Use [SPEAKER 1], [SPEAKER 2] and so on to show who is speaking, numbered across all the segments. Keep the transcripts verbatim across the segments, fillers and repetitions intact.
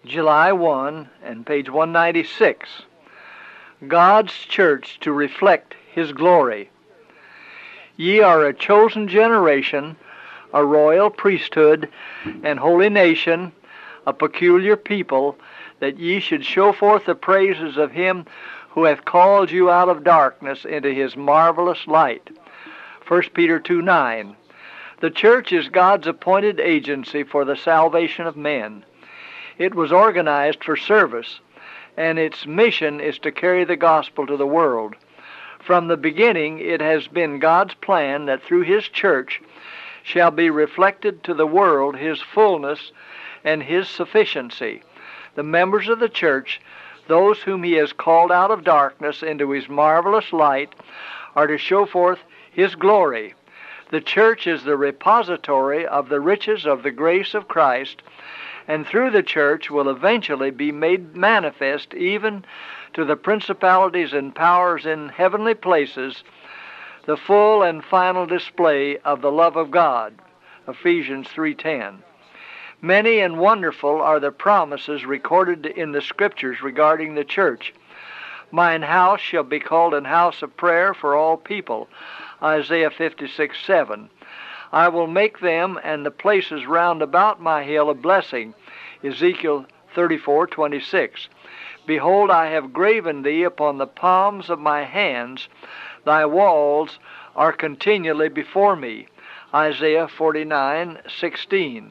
[SPEAKER 1] July first, and page one ninety-six. God's church to reflect His glory. Ye are a chosen generation, a royal priesthood, and holy nation, a peculiar people, that ye should show forth the praises of Him who hath called you out of darkness into His marvelous light. First Peter two nine. The church is God's appointed agency for the salvation of men. It was organized for service, and its mission is to carry the gospel to the world. From the beginning, it has been God's plan that through His church shall be reflected to the world His fullness and His sufficiency. The members of the church, those whom He has called out of darkness into His marvelous light, are to show forth His glory. The church is the repository of the riches of the grace of Christ, and through the church will eventually be made manifest even to the principalities and powers in heavenly places the full and final display of the love of God. Ephesians three ten. Many and wonderful are the promises recorded in the Scriptures regarding the church. Mine house shall be called an house of prayer for all people. Isaiah fifty-six seven. I will make them and the places round about my hill a blessing. Ezekiel thirty-four twenty-six. Behold, I have graven thee upon the palms of my hands. Thy walls are continually before me. Isaiah forty-nine sixteen.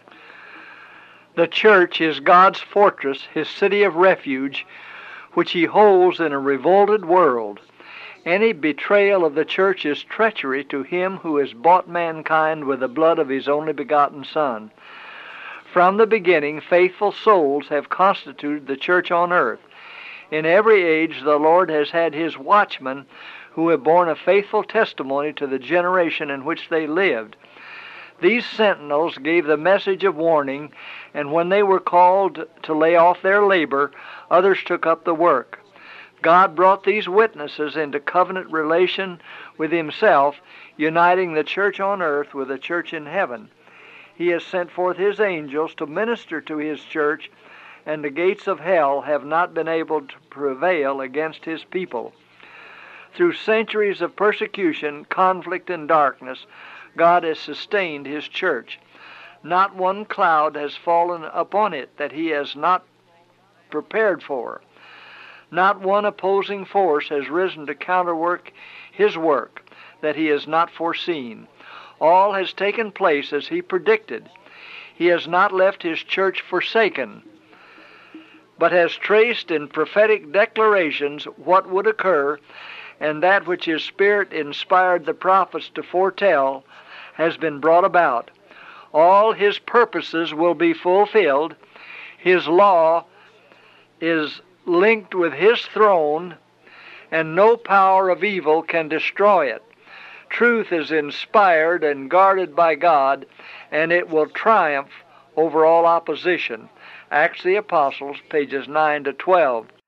[SPEAKER 1] The church is God's fortress, His city of refuge, which He holds in a revolted world. Any betrayal of the church is treachery to Him who has bought mankind with the blood of His only begotten Son. From the beginning, faithful souls have constituted the church on earth. In every age, the Lord has had His watchmen who have borne a faithful testimony to the generation in which they lived. These sentinels gave the message of warning, and when they were called to lay off their labor, others took up the work. God brought these witnesses into covenant relation with Himself, uniting the church on earth with the church in heaven. He has sent forth His angels to minister to His church, and the gates of hell have not been able to prevail against His people. Through centuries of persecution, conflict, and darkness, God has sustained His church. Not one cloud has fallen upon it that He has not prepared for. Not one opposing force has risen to counterwork His work that He has not foreseen. All has taken place as He predicted. He has not left His church forsaken, but has traced in prophetic declarations what would occur, and that which His Spirit inspired the prophets to foretell has been brought about. All His purposes will be fulfilled. His law is linked with His throne, and no power of evil can destroy it. Truth is inspired and guarded by God, and it will triumph over all opposition. Acts of the Apostles, pages nine to twelve.